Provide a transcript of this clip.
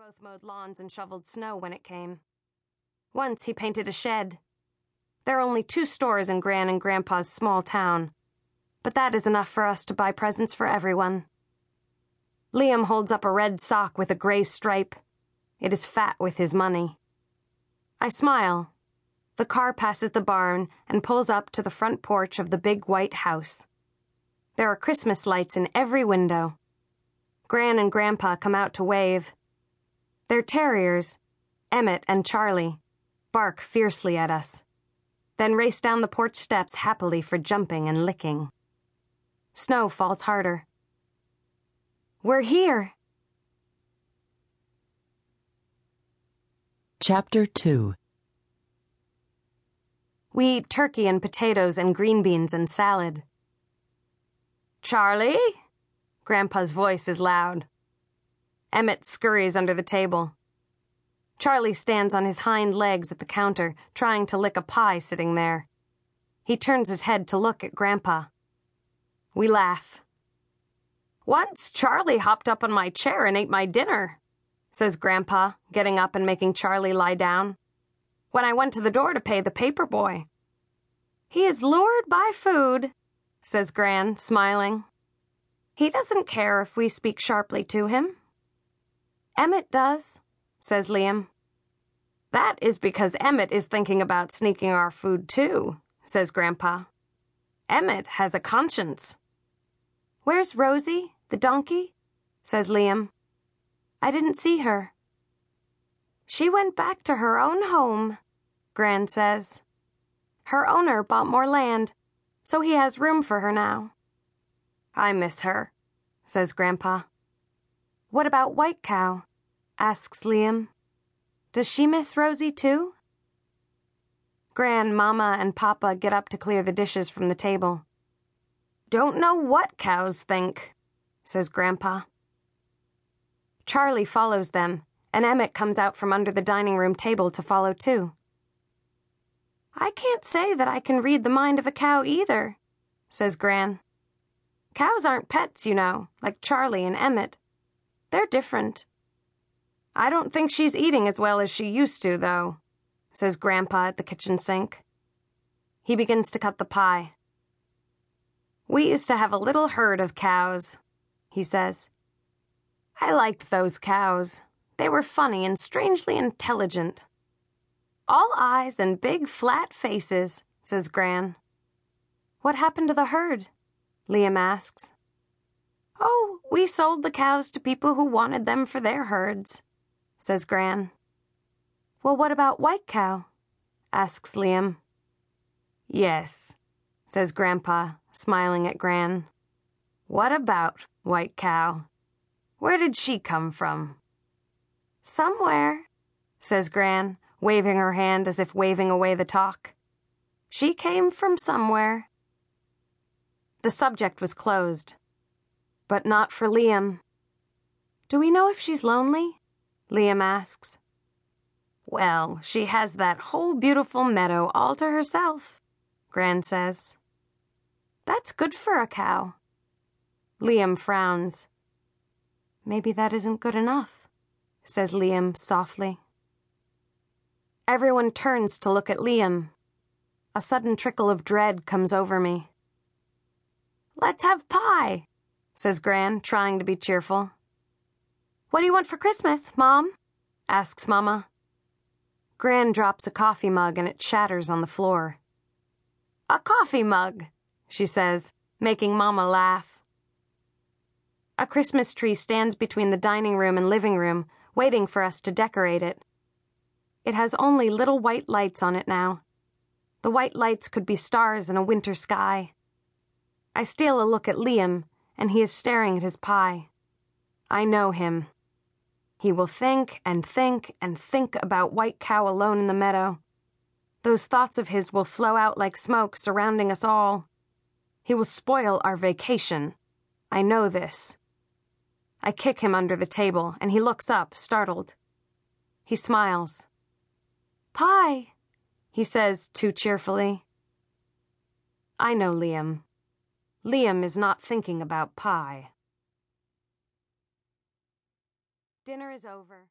both mowed lawns and shoveled snow when it came. Once he painted a shed. There are only 2 stores in Gran and Grandpa's small town, but that is enough for us to buy presents for everyone. Liam holds up a red sock with a gray stripe. It is fat with his money. I smile. The car passes the barn and pulls up to the front porch of the big white house. There are Christmas lights in every window. Gran and Grandpa come out to wave. Their terriers, Emmett and Charlie, bark fiercely at us, then race down the porch steps happily for jumping and licking. Snow falls harder. We're here! Chapter 2. We eat turkey and potatoes and green beans and salad. Charlie? Grandpa's voice is loud. Emmett scurries under the table. Charlie stands on his hind legs at the counter, trying to lick a pie sitting there. He turns his head to look at Grandpa. We laugh. Once Charlie hopped up on my chair and ate my dinner, says Grandpa, getting up and making Charlie lie down, when I went to the door to pay the paper boy. He is lured by food, says Gran, smiling. He doesn't care if we speak sharply to him. Emmett does, says Liam. That is because Emmett is thinking about sneaking our food too, says Grandpa. Emmett has a conscience. Where's Rosie, the donkey? Says Liam. I didn't see her. She went back to her own home, Gran says. Her owner bought more land, so he has room for her now. I miss her, says Grandpa. What about White Cow? Asks Liam. Does she miss Rosie too? Gran, Mama, and Papa get up to clear the dishes from the table. Don't know what cows think, says Grandpa. Charlie follows them, and Emmett comes out from under the dining room table to follow too. I can't say that I can read the mind of a cow either, says Gran. Cows aren't pets, you know, like Charlie and Emmett. They're different. I don't think she's eating as well as she used to, though, says Grandpa at the kitchen sink. He begins to cut the pie. We used to have a little herd of cows, he says. I liked those cows. They were funny and strangely intelligent. All eyes and big flat faces, says Gran. What happened to the herd? Liam asks. Oh, we sold the cows to people who wanted them for their herds, says Gran. Well, what about White Cow? Asks Liam. Yes, says Grandpa, smiling at Gran. What about White Cow? Where did she come from? Somewhere, says Gran, waving her hand as if waving away the talk. She came from somewhere. The subject was closed. But not for Liam. Do we know if she's lonely? Liam asks. Well, she has that whole beautiful meadow all to herself, Gran says. That's good for a cow. Liam frowns. Maybe that isn't good enough, says Liam softly. Everyone turns to look at Liam. A sudden trickle of dread comes over me. Let's have pie, says Gran, trying to be cheerful. What do you want for Christmas, Mom? Asks Mama. Gran drops a coffee mug and it shatters on the floor. A coffee mug, she says, making Mama laugh. A Christmas tree stands between the dining room and living room, waiting for us to decorate it. It has only little white lights on it now. The white lights could be stars in a winter sky. I steal a look at Liam, and he is staring at his pie. I know him. He will think and think and think about White Cow alone in the meadow. Those thoughts of his will flow out like smoke surrounding us all. He will spoil our vacation. I know this. I kick him under the table, and he looks up, startled. He smiles. Pie, he says too cheerfully. I know Liam. Liam is not thinking about pie. Dinner is over.